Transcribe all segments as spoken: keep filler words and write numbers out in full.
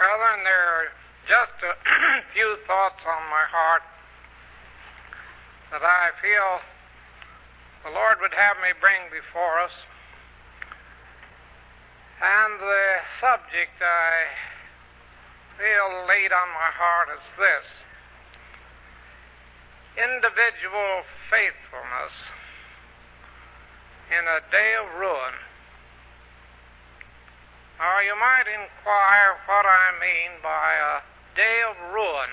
Brethren, there are just a few thoughts on my heart that I feel the Lord would have me bring before us. And the subject I feel laid on my heart is this: individual faithfulness in a day of ruin. Now, you might inquire what I mean by a day of ruin.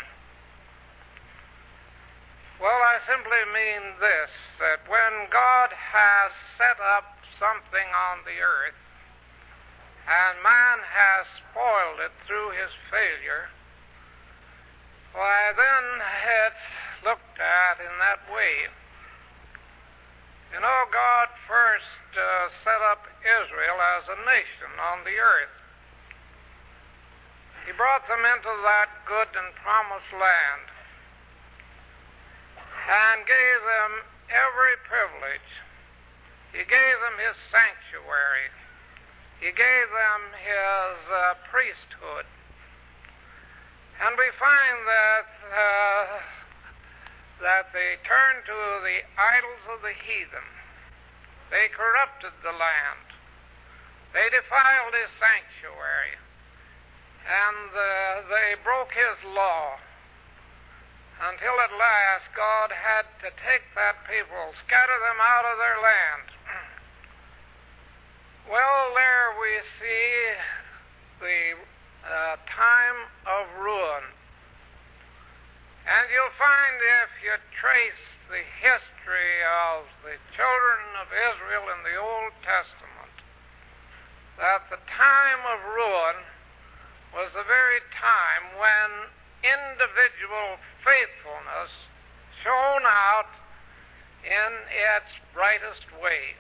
Well, I simply mean this, that when God has set up something on the earth, and man has spoiled it through his failure, why, then it's looked at in that way. You know, God first uh, set up Israel as a nation on the earth. He brought them into that good and promised land and gave them every privilege. He gave them his sanctuary. He gave them his uh, priesthood. And we find that uh, that they turned to the idols of the heathen. They corrupted the land. They defiled his sanctuary. And uh, they broke his law. Until at last God had to take that people, scatter them out of their land. Well, there we see the uh, time of ruin. And you'll find, if you trace the history of the children of Israel in the Old Testament, that the time of ruin was the very time when individual faithfulness shone out in its brightest way.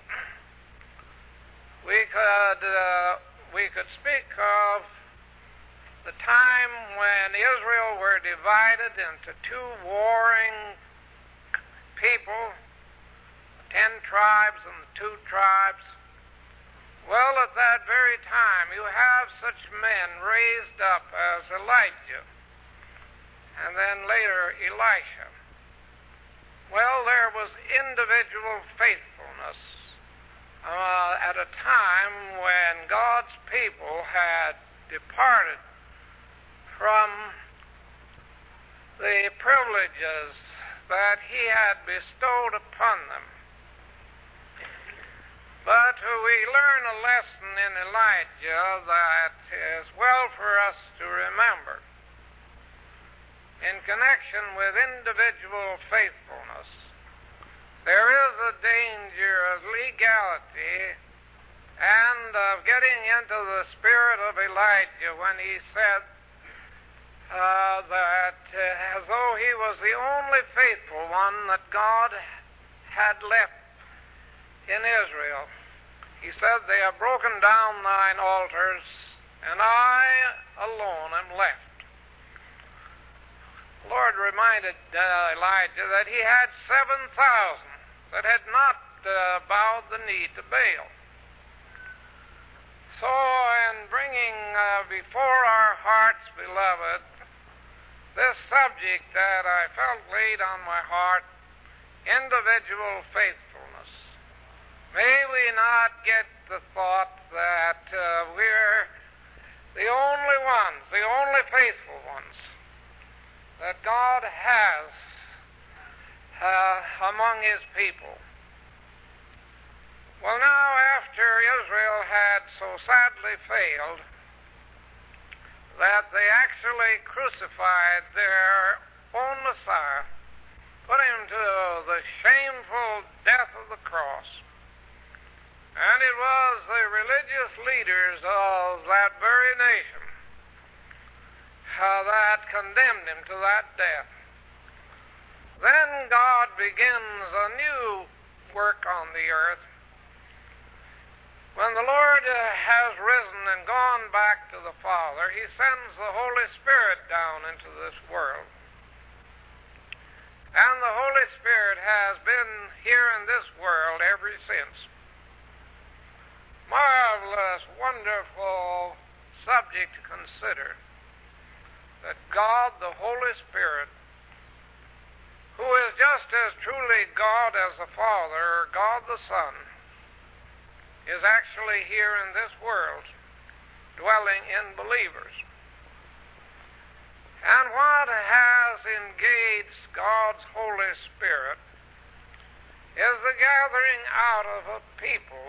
We could, uh, we could speak of the time when Israel were divided into two warring people, ten tribes and the two tribes. Well, at that very time, you have such men raised up as Elijah, and then later Elisha. Well, there was individual faithfulness uh, at a time when God's people had departed from the privileges that he had bestowed upon them. But we learn a lesson in Elijah that is well for us to remember. In connection with individual faithfulness, there is a danger of legality and of getting into the spirit of Elijah when he said uh, that uh, as though he was the only faithful one that God had left in Israel. He said, "They have broken down thine altars, and I alone am left." The Lord reminded uh, Elijah that he had seven thousand that had not uh, bowed the knee to Baal. So, in bringing uh, before our hearts, beloved, this subject that I felt laid on my heart, individual faithfulness, may we not get the thought that uh, we're the only ones, the only faithful ones that God has uh, among his people. Well, now, after Israel had so sadly failed that they actually crucified their own Messiah, put him to the shameful death of the cross, and it was the religious leaders of that very nation uh, that condemned him to that death. Then God begins a new work on the earth. When the Lord uh, has risen and gone back to the Father, he sends the Holy Spirit down into this world. And the Holy Spirit has been here in this world ever since. Marvelous, wonderful subject to consider. that God, the Holy Spirit, who is just as truly God as the Father, or God the Son, is actually here in this world, dwelling in believers. And what has engaged God's Holy Spirit is the gathering out of a people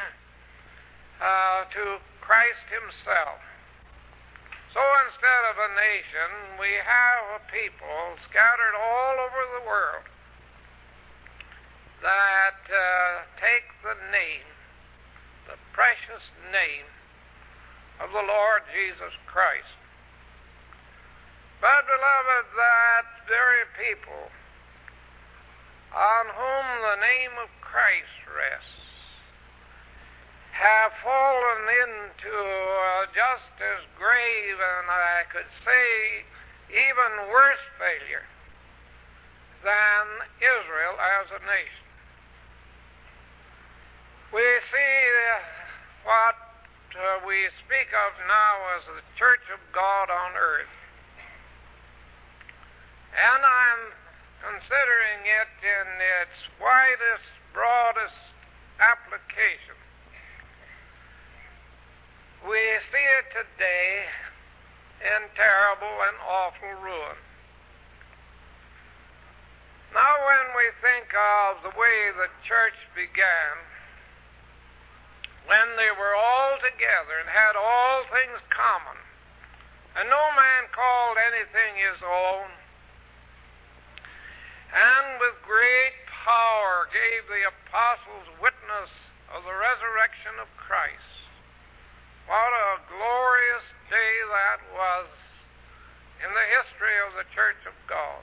uh, to Christ Himself. So instead of a nation, we have a people scattered all over the world that uh, take the name, the precious name of the Lord Jesus Christ. But, beloved, that very people on whom the name of Christ rests have fallen into uh, just as grave, and I could say even worse failure than Israel as a nation. We see uh, what uh, we speak of now as the Church of God on earth. And I'm considering it in its widest, broadest application. We see it today in terrible and awful ruin. Now, when we think of the way the church began, when they were all together and had all things common, and no man called anything his own, and with great power gave the apostles witness of the resurrection of Christ. What a glorious day that was in the history of the Church of God.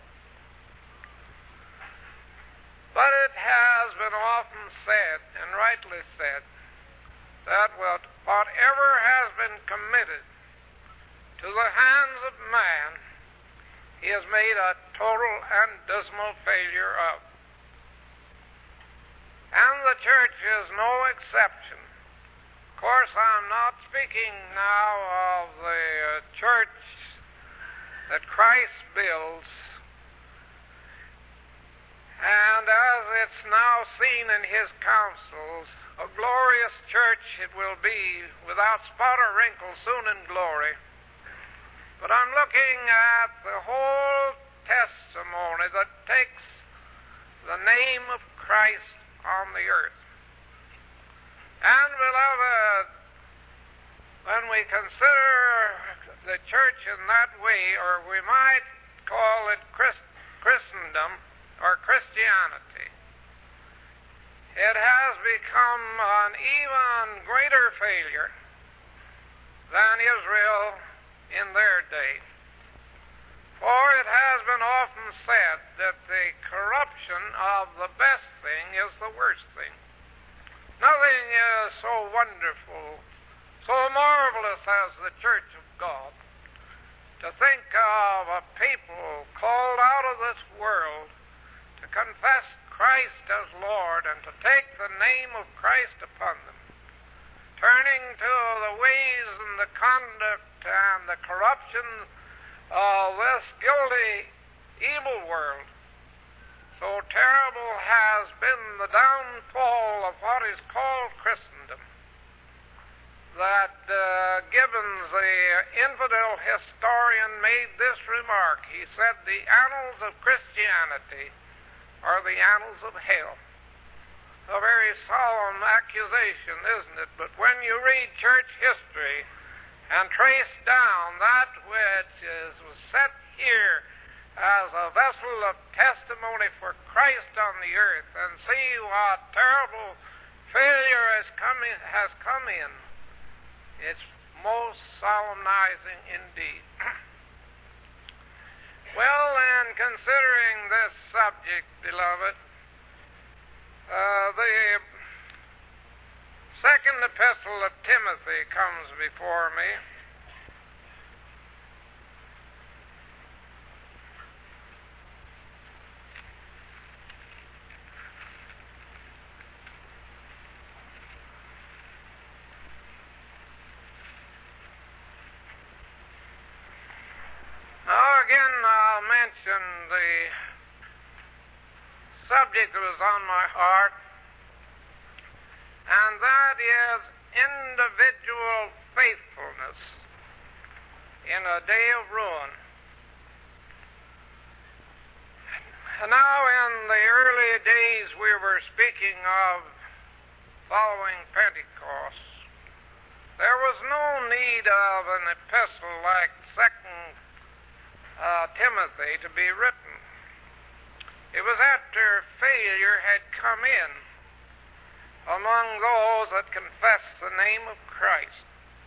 But it has been often said, and rightly said, that whatever has been committed to the hands of man, he has made a total and dismal failure of. And the church is no exception. Of course, I'm not speaking now of the uh, church that Christ builds, and as it's now seen in His councils, a glorious church it will be, without spot or wrinkle, soon in glory. But I'm looking at the whole testimony that takes the name of Christ on the earth. And, beloved, when we consider the church in that way, or we might call it Christ- Christendom or Christianity, it has become an even greater failure than Israel in their day. For it has been often said that the corruption of the best thing is the worst thing. Nothing is so wonderful, so marvelous as the Church of God. To think of a people called out of this world to confess Christ as Lord and to take the name of Christ upon them, turning to the ways and the conduct and the corruption of this guilty, evil world. So terrible has been the downfall of what is called Christendom, that uh, Gibbons, the infidel historian, made this remark. He said, the annals of Christianity are the annals of hell. A very solemn accusation, isn't it? But when you read church history and trace down that which is, was set here as a vessel of testimony for Christ on the earth, and see what terrible failure has come in, has come in, it's most solemnizing indeed. Well, then, considering this subject, beloved, uh, the second epistle of Timothy comes before me. mention the subject that was on my heart, and that is individual faithfulness in a day of ruin. And now, in the early days we were speaking of following Pentecost, there was no need of an epistle like Second uh, Timothy to be written. It was after failure had come in among those that confessed the name of Christ.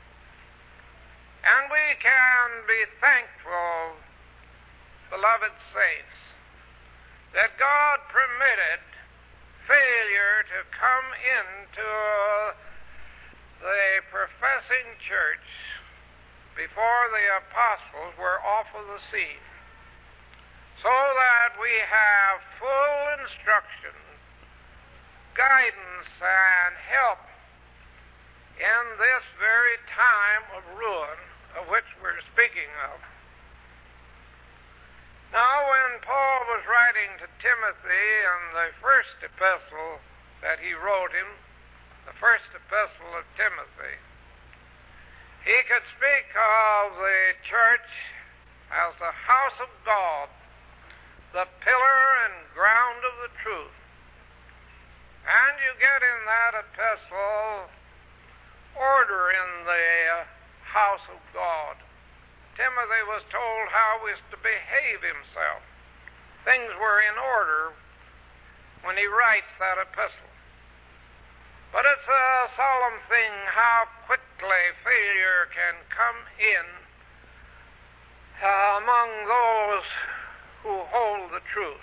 And we can be thankful, beloved saints, that God permitted failure to come into the professing church before the apostles were off of the scene, so that we have full instruction, guidance, and help in this very time of ruin of which we're speaking of. Now, when Paul was writing to Timothy in the first epistle that he wrote him, the first epistle of Timothy, he could speak of the church as the house of God, the pillar and ground of the truth. And you get in that epistle order in the house of God. Timothy was told how he was to behave himself. Things were in order when he writes that epistle. But it's a solemn thing how quickly failure can come in uh, among those who hold the truth.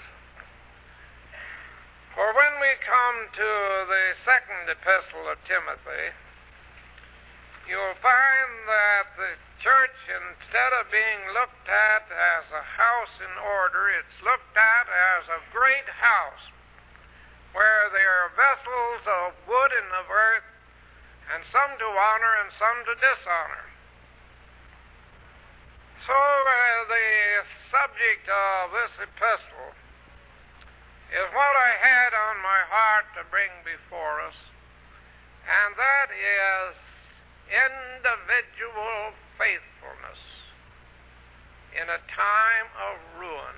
For when we come to the second epistle of Timothy, you'll find that the church, instead of being looked at as a house in order, it's looked at as a great house where there are vessels of wood and of earth, and some to honor and some to dishonor. So uh, the subject of this epistle is what I had on my heart to bring before us, and that is individual faithfulness in a time of ruin.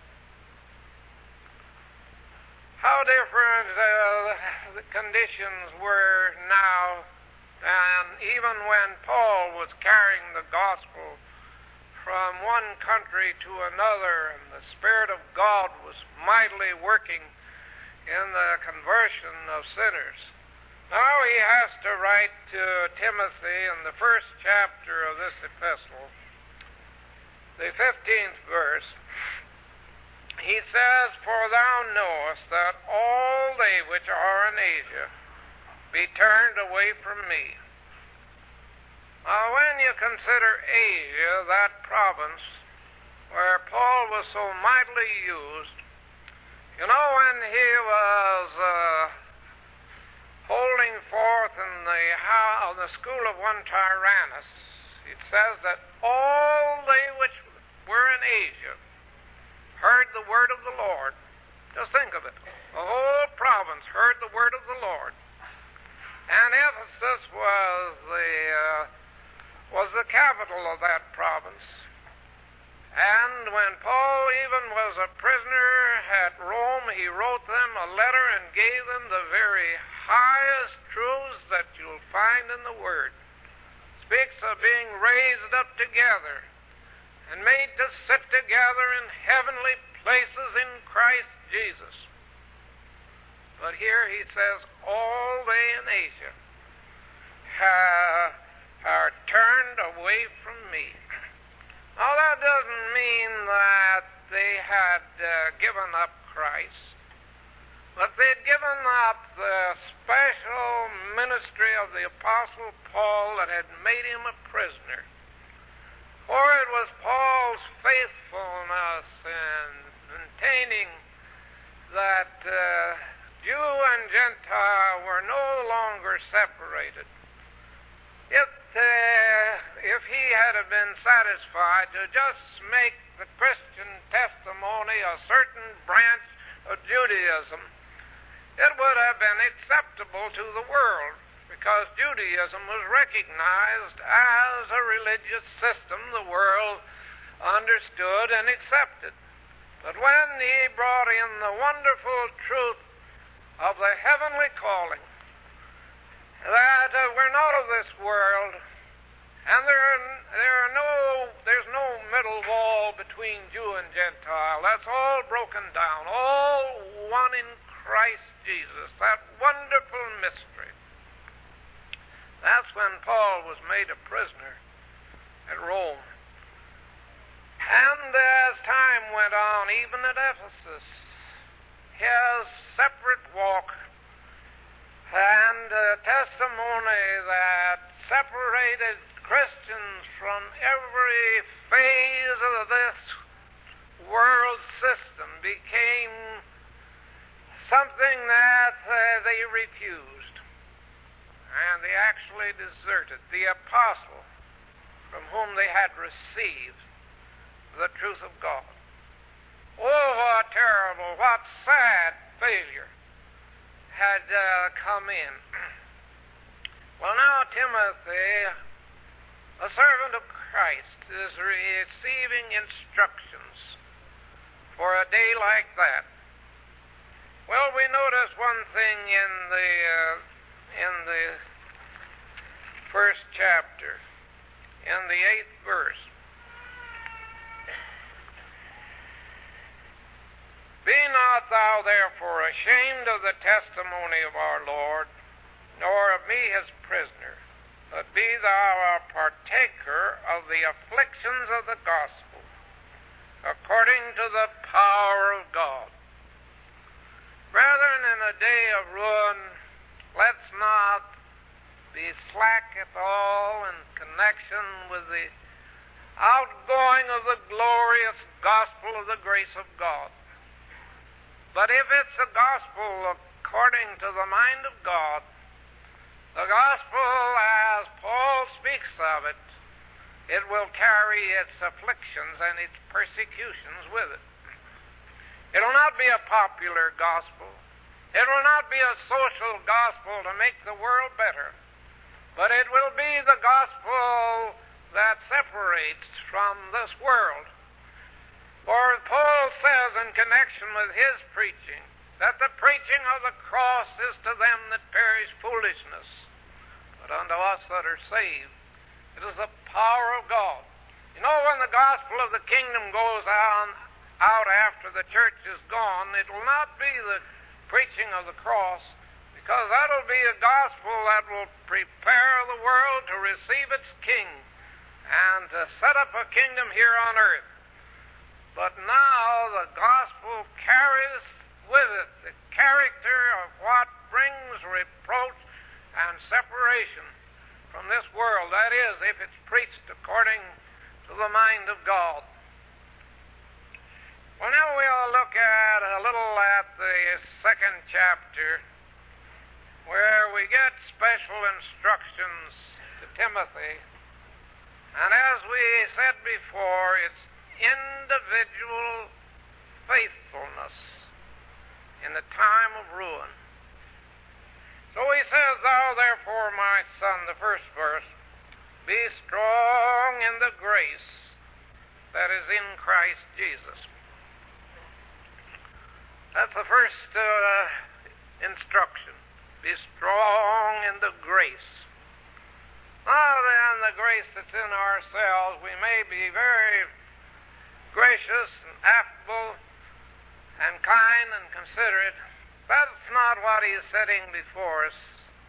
How different uh, the conditions were now than even when Paul was carrying the gospel from one country to another, and the Spirit of God was mightily working in the conversion of sinners. Now he has to write to Timothy in the first chapter of this epistle, the fifteenth verse. He says, "For thou knowest that all they which are in Asia be turned away from me." Now, when you consider Asia, that province where Paul was so mightily used, you know, when he was uh, holding forth in the, how, the school of one Tyrannus, it says that all they which were in Asia heard the word of the Lord. Just think of it. The whole province heard the word of the Lord. And Ephesus was the uh, was the capital of that province. And when Paul even was a prisoner at Rome, he wrote them a letter and gave them the very highest truths that you'll find in the Word. Speaks of being raised up together and made to sit together in heavenly places in Christ Jesus. But here he says, all they in Asia have, are turned away from me. Now, that doesn't mean that they had uh, given up Christ, but they'd given up the special ministry of the Apostle Paul that had made him a prisoner. For it was Paul's faithfulness in maintaining that uh, Jew and Gentile were no longer separated. If, uh, if he had been satisfied satisfied to just make the Christian testimony a certain branch of Judaism, it would have been acceptable to the world, because Judaism was recognized as a religious system the world understood and accepted. But when he brought in the wonderful truth of the heavenly calling, that uh, we're not of this world, and there are, there are no, there's no middle wall between Jew and Gentile. That's all broken down, all one in Christ Jesus, that wonderful mystery. That's when Paul was made a prisoner at Rome. And as time went on, even at Ephesus, his separate walk and uh, testimony that separated Christians from every phase of this world system became something that uh, they refused. And they actually deserted the apostle from whom they had received the truth of God. Oh, what terrible, what sad failure had uh, come in. Well, now Timothy, a servant of Christ, is receiving instructions for a day like that. Well, we notice one thing in the uh, in the first chapter, in the eighth verse. Be not thou therefore ashamed of the testimony of our Lord, nor of me his prisoner, but be thou a partaker of the afflictions of the gospel, according to the power of God. Brethren, in a day of ruin, let's not be slack at all in connection with the outgoing of the glorious gospel of the grace of God. But if it's a gospel according to the mind of God, the gospel as Paul speaks of it, it will carry its afflictions and its persecutions with it. It will not be a popular gospel. It will not be a social gospel to make the world better. But it will be the gospel that separates from this world. For Paul says in connection with his preaching that the preaching of the cross is to them that perish foolishness, but unto us that are saved it is the power of God. You know, when the gospel of the kingdom goes on out after the church is gone, it will not be the preaching of the cross, because that will be a gospel that will prepare the world to receive its king and to set up a kingdom here on earth. But now the gospel carries with it the character of what brings reproach and separation from this world. That is, if it's preached according to the mind of God. Well, now we'll look at a little at the second chapter, where we get special instructions to Timothy. And as we said before, it's individual faithfulness in the time of ruin. So he says, Thou therefore, my son, the first verse, be strong in the grace that is in Christ Jesus. That's the first uh, instruction. Be strong in the grace. Now then, the grace that's in ourselves, we may be very gracious and affable and kind and considerate. That's not what he's setting before us.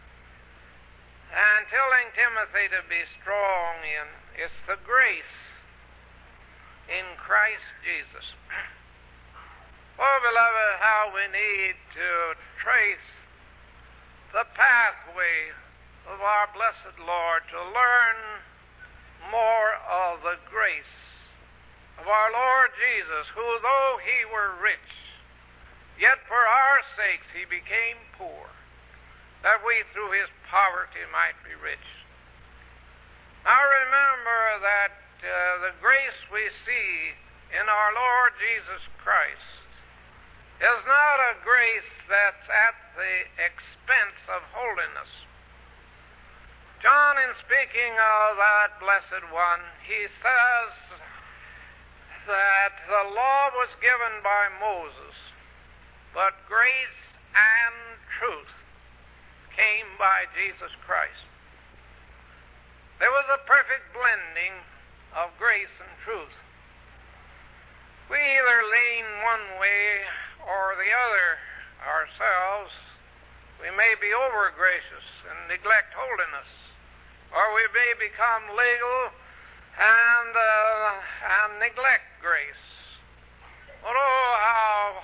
And telling Timothy to be strong in, it's the grace in Christ Jesus. Oh, beloved, how we need to trace the pathway of our blessed Lord to learn more of the grace of our Lord Jesus, who, though he were rich, yet for our sakes he became poor, that we through his poverty might be rich. Now remember that uh, the grace we see in our Lord Jesus Christ is not a grace that's at the expense of holiness. John, in speaking of that blessed one, he says that the law was given by Moses, but grace and truth came by Jesus Christ. There was a perfect blending of grace and truth. We either lean one way or the other ourselves. We may be over-gracious and neglect holiness, or we may become legal and, uh, and neglect grace. But oh, how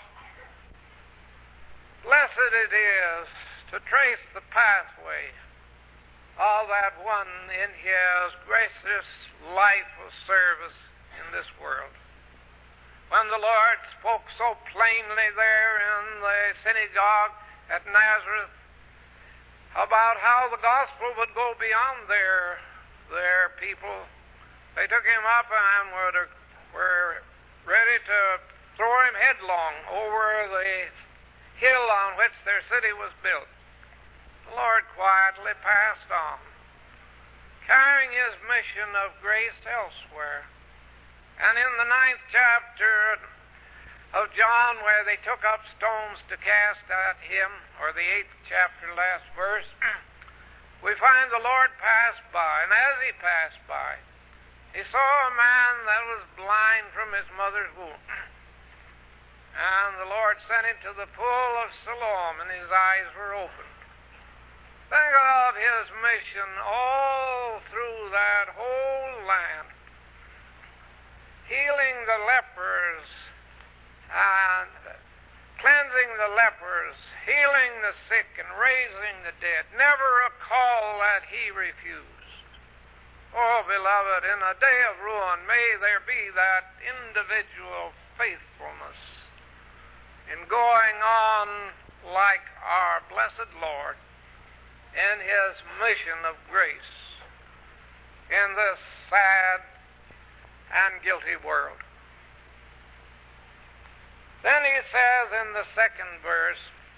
blessed it is to trace the pathway of that one in his gracious life of service in this world. When the Lord spoke so plainly there in the synagogue at Nazareth about how the gospel would go beyond their, their people, they took him up and were, were ready to throw him headlong over the hill on which their city was built. The Lord quietly passed on, carrying his mission of grace elsewhere. And in the ninth chapter of John, where they took up stones to cast at him, or the eighth chapter, last verse, we find the Lord pass by. And as he passed by, he saw a man that was blind from his mother's womb. And the Lord sent him to the pool of Siloam, and his eyes were opened. Think of his mission all through that whole land, healing the lepers and cleansing the lepers, healing the sick and raising the dead. Never a call that he refused. Oh, beloved, in a day of ruin, may there be that individual faithfulness in going on like our blessed Lord in his mission of grace in this sad and guilty world. Then he says in the second verse,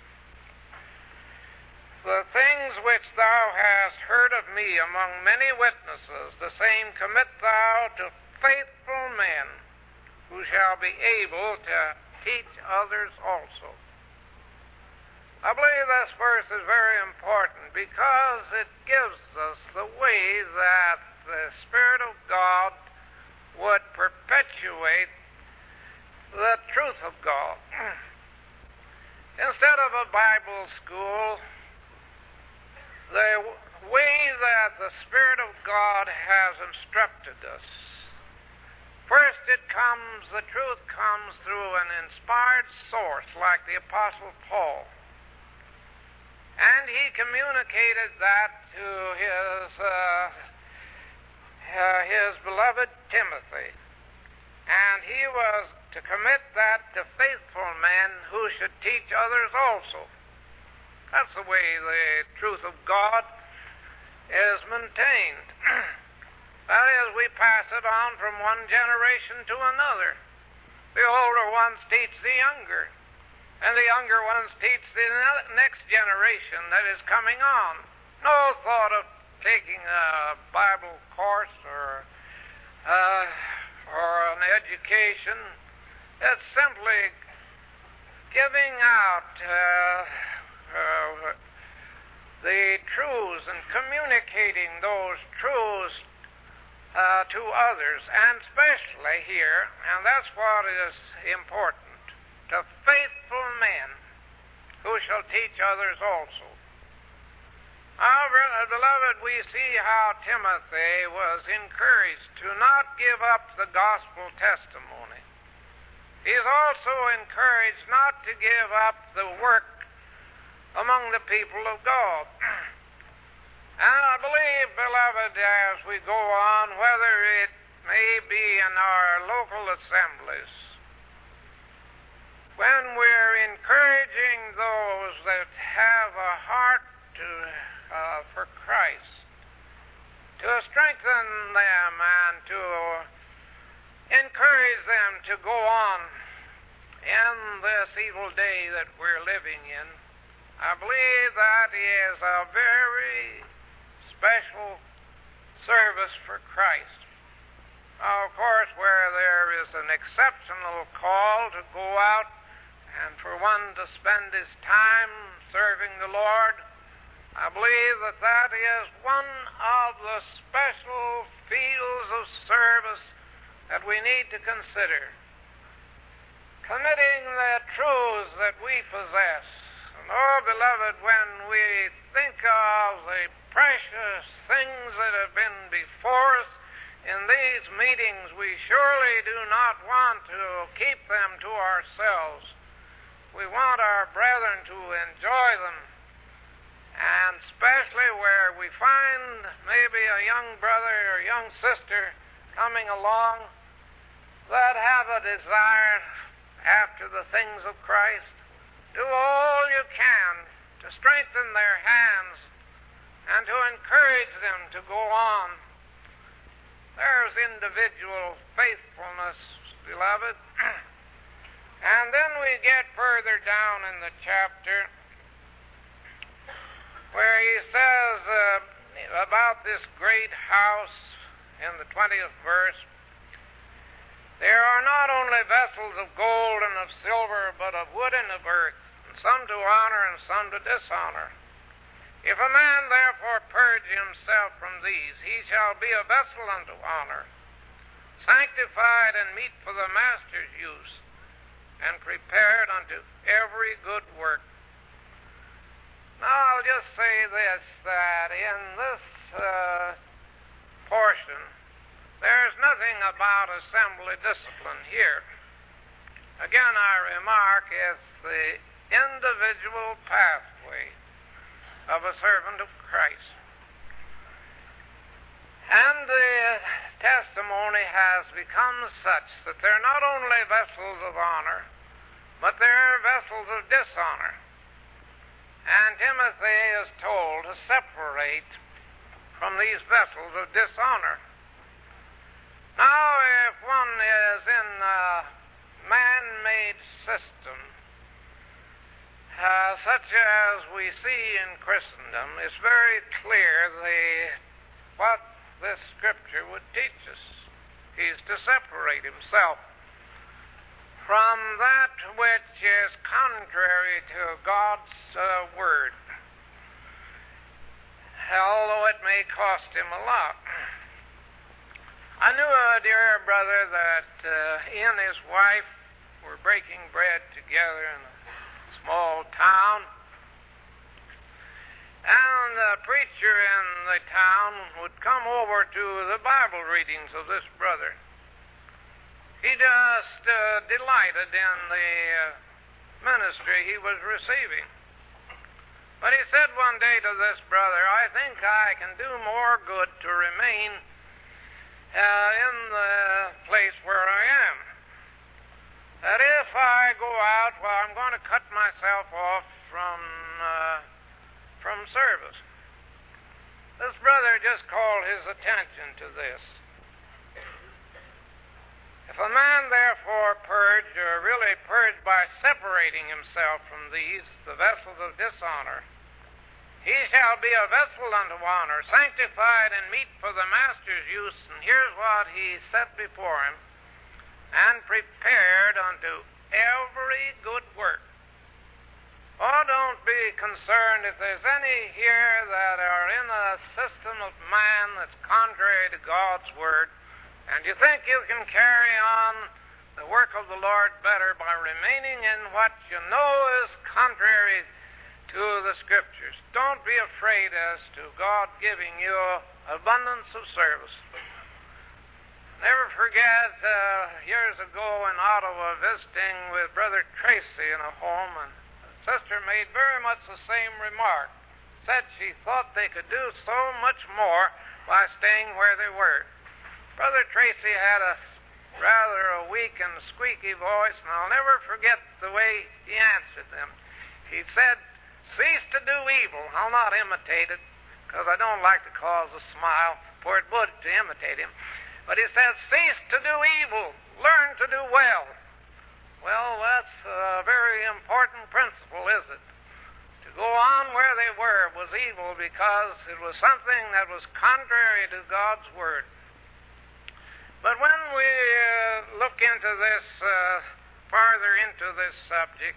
the things which thou hast heard of me among many witnesses, the same commit thou to faithful men, who shall be able to teach others also. I believe this verse is very important because it gives us the way that the Spirit of God would perpetuate the truth of God. Instead of a Bible school, the way that the Spirit of God has instructed us, first it comes, the truth comes through an inspired source like the Apostle Paul. And he communicated that to his uh, uh, his beloved Timothy. And he was to commit that to faithful men who should teach others also. That's the way the truth of God is maintained. That is, we pass it on from one generation to another. The older ones teach the younger, and the younger ones teach the next generation that is coming on. No thought of taking a Bible course or uh, or an education. It's simply giving out uh, uh, the truths and communicating those truths uh, to others, and especially here, and that's what is important, to faithful men who shall teach others also. However, beloved, we see how Timothy was encouraged to not give up the gospel testimony. He is also encouraged not to give up the work among the people of God. And I believe, beloved, as we go on, whether it may be in our local assemblies, when we're encouraging those that have a heart to, uh, for Christ, to strengthen them and to encourage them to go on in this evil day that we're living in. I believe that is a very special service for Christ. Now, of course, where there is an exceptional call to go out and for one to spend his time serving the Lord, I believe that that is one of the special fields of service that we need to consider. Committing the truths that we possess. And, oh, beloved, when we think of the precious things that have been before us in these meetings, we surely do not want to keep them to ourselves. We want our brethren to enjoy them, and especially where we find maybe a young brother or young sister coming along that have a desire after the things of Christ. Do all you can to strengthen their hands and to encourage them to go on. There's individual faithfulness, beloved. And then we get further down in the chapter where he says uh, about this great house in the twentieth verse, there are not only vessels of gold and of silver, but of wood and of earth, and some to honor and some to dishonor. If a man therefore purge himself from these, he shall be a vessel unto honor, sanctified and meet for the master's use, and prepared unto every good work. Now, I'll just say this, that in this uh, portion, there's nothing about assembly discipline here. Again, I remark it's the individual pathway of a servant of Christ. And the testimony has become such that they're not only vessels of honor, but they're vessels of dishonor. And Timothy is told to separate from these vessels of dishonor. Now, if one is in a man-made system, uh, such as we see in Christendom, it's very clear the, what this Scripture would teach us. He's to separate himself from that which is contrary to God's uh, Word, although it may cost him a lot. I knew a dear brother that uh, he and his wife were breaking bread together in a small town, and the preacher in the town would come over to the Bible readings of this brother. He just uh, delighted in the uh, ministry he was receiving. But he said one day to this brother, I think I can do more good to remain uh, in the place where I am. That if I go out, well, I'm going to cut myself off from uh, from service. This brother just called his attention to this. If a man therefore purged, or really purged by separating himself from these, the vessels of dishonor, he shall be a vessel unto honor, sanctified and meet for the master's use. And here's what he set before him, and prepared unto every good work. Oh, don't be concerned if there's any here that are in a system of man that's contrary to God's Word, and you think you can carry on the work of the Lord better by remaining in what you know is contrary to the Scriptures. Don't be afraid as to God giving you abundance of service. Never forget, uh, years ago in Ottawa, visiting with Brother Tracy in a home, and the sister made very much the same remark. Said she thought they could do so much more by staying where they were. Brother Tracy had a rather a weak and squeaky voice, and I'll never forget the way he answered them. He said, cease to do evil. I'll not imitate it, because I don't like to cause a smile, for it would to imitate him. But he says, cease to do evil, learn to do well. Well, that's a very important principle, is it? To go on where they were was evil because it was something that was contrary to God's Word. But when we uh, look into this, uh, farther into this subject,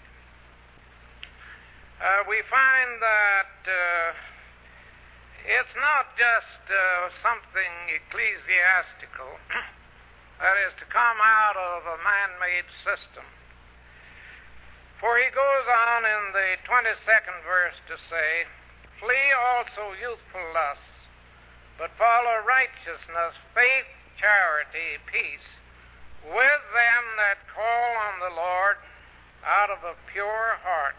uh, we find that uh, it's not just uh, something ecclesiastical, that is to come out of a man-made system. For he goes on in the twenty-second verse to say, flee also youthful lusts, but follow righteousness, faith, charity, peace, with them that call on the Lord out of a pure heart.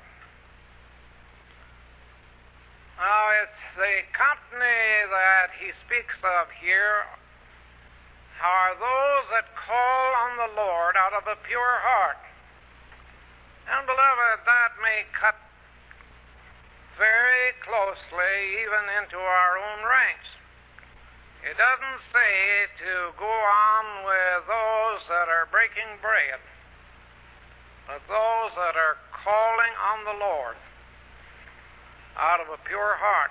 Now, it's the company that he speaks of here are those that call on the Lord out of a pure heart. And, beloved, that may cut very closely even into our own ranks. It doesn't say to go on with those that are breaking bread, but those that are calling on the Lord out of a pure heart.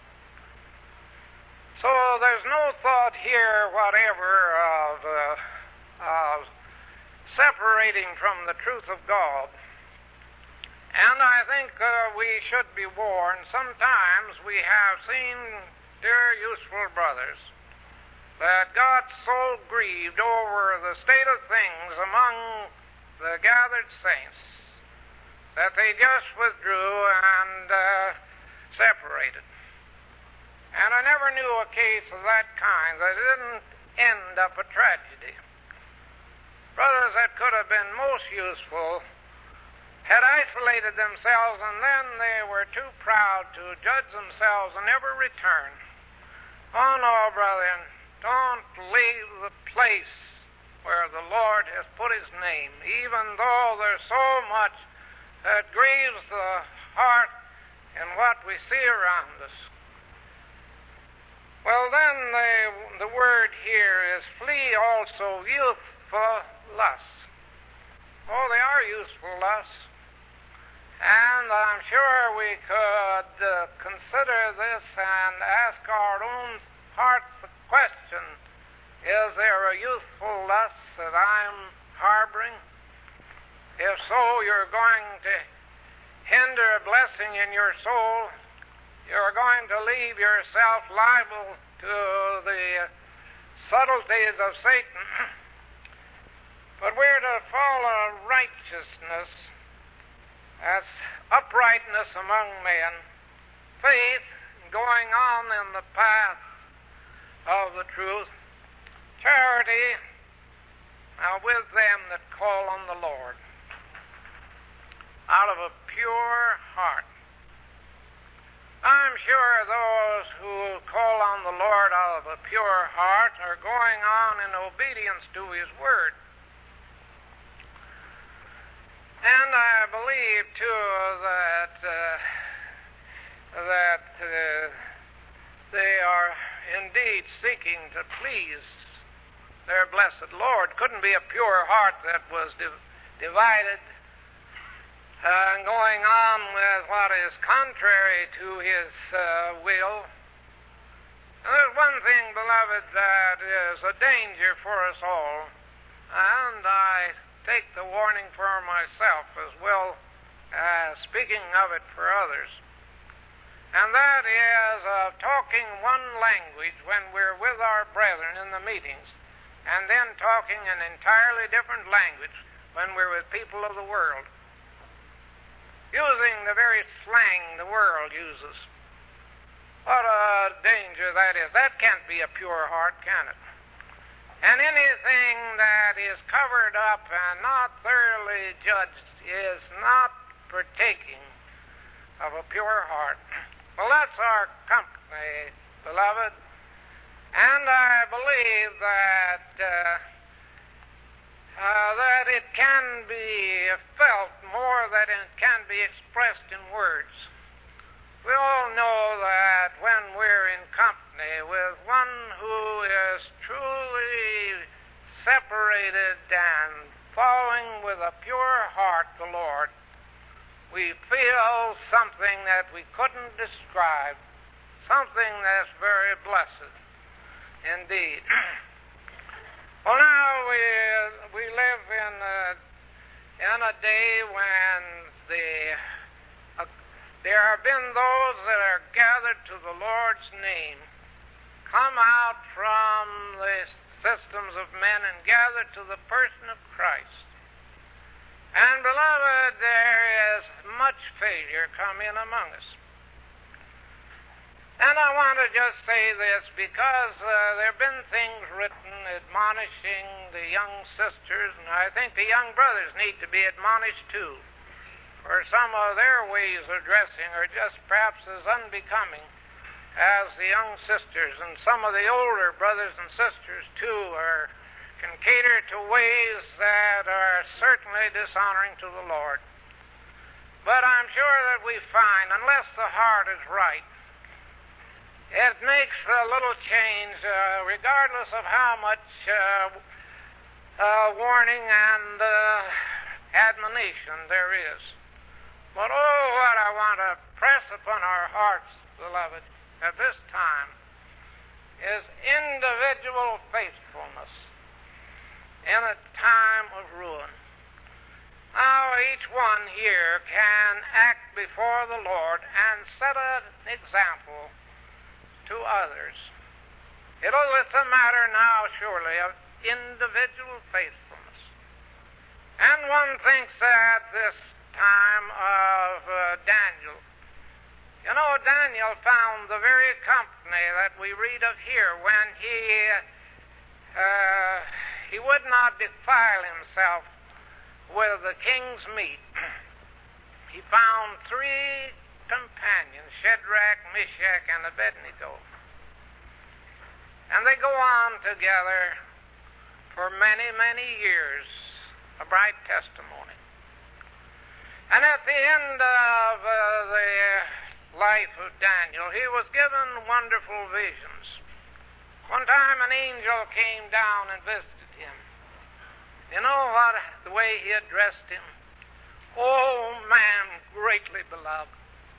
So there's no thought here whatever of, uh, of separating from the truth of God. And I think uh, we should be warned. Sometimes we have seen, dear useful brothers, that got so grieved over the state of things among the gathered saints that they just withdrew and uh, separated. And I never knew a case of that kind that didn't end up a tragedy. Brothers that could have been most useful had isolated themselves, and then they were too proud to judge themselves and never return. Oh no, brethren, don't leave the place where the Lord has put his name, even though there's so much that grieves the heart in what we see around us. Well, then the, the word here is flee also youthful lusts. Oh, they are useful lusts. And I'm sure we could uh, consider this and ask our own hearts the question, is there a youthful lust that I'm harboring? If so, you're going to hinder a blessing in your soul. You're going to leave yourself liable to the subtleties of Satan. But we're to follow righteousness, that's uprightness among men, faith, going on in the path of the truth, charity, now with them that call on the Lord out of a pure heart. I'm sure those who call on the Lord out of a pure heart are going on in obedience to his word. And I believe, too, that uh, that uh, they are indeed seeking to please their blessed Lord. Couldn't be a pure heart that was div- divided uh, and going on with what is contrary to his uh, will. And there's one thing, beloved, that is a danger for us all, and I take the warning for myself as well as speaking of it for others. And that is of talking one language when we're with our brethren in the meetings, and then talking an entirely different language when we're with people of the world, using the very slang the world uses. What a danger that is. That can't be a pure heart, can it? And anything that is covered up and not thoroughly judged is not partaking of a pure heart. Well, that's our company, beloved. And I believe that uh, uh, that it can be felt more than it can be expressed in words. We all know that when we're in company with one who separated and following with a pure heart the Lord, we feel something that we couldn't describe, something that's very blessed indeed. Well, now we we live in a, in a day when the uh, there have been those that are gathered to the Lord's name, come out from the systems of men and gathered to the person of Christ. And, beloved, there is much failure come in among us. And I want to just say this because uh, there have been things written admonishing the young sisters, and I think the young brothers need to be admonished too, for some of their ways of dressing are just perhaps as unbecoming as the young sisters, and some of the older brothers and sisters too are can cater to ways that are certainly dishonoring to the Lord. But I'm sure that we find, unless the heart is right, it makes a little change, uh, regardless of how much uh, uh, warning and uh, admonition there is. But oh, what I want to press upon our hearts, beloved, at this time is individual faithfulness in a time of ruin. Now, each one here can act before the Lord and set an example to others. It'll, it's a matter now, surely, of individual faithfulness. And one thinks at this time of uh, Daniel. You know, Daniel found the very company that we read of here when he uh, he would not defile himself with the king's meat. He found three companions, Shadrach, Meshach, and Abednego. And they go on together for many, many years, a bright testimony. And at the end of uh, the life of Daniel, he was given wonderful visions. One time an angel came down and visited him. You know what, the way he addressed him? Oh, man, greatly beloved.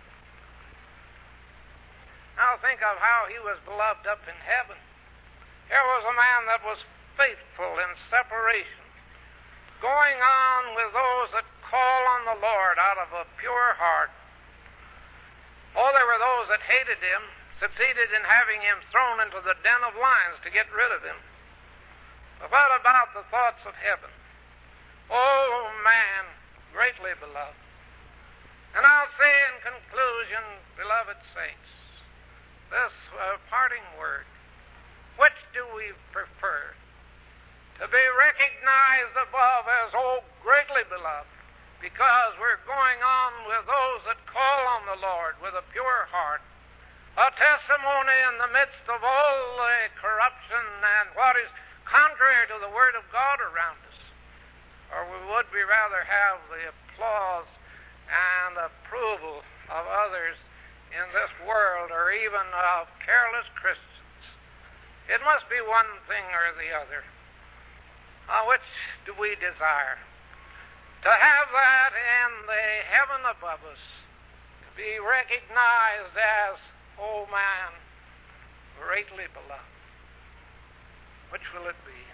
Now think of how he was beloved up in heaven. Here was a man that was faithful in separation, going on with those that call on the Lord out of a pure heart. Oh, there were those that hated him, succeeded in having him thrown into the den of lions to get rid of him. But what about the thoughts of heaven? Oh, man, greatly beloved. And I'll say in conclusion, beloved saints, this uh, parting word, which do we prefer? To be recognized above as, oh, greatly beloved, because we're going on with those that call on the Lord with a pure heart, a testimony in the midst of all the corruption and what is contrary to the Word of God around us? Or would we rather have the applause and approval of others in this world, or even of careless Christians? It must be one thing or the other. Uh, which do we desire? To have that in the heaven above us, to be recognized as, oh man, greatly beloved. Which will it be?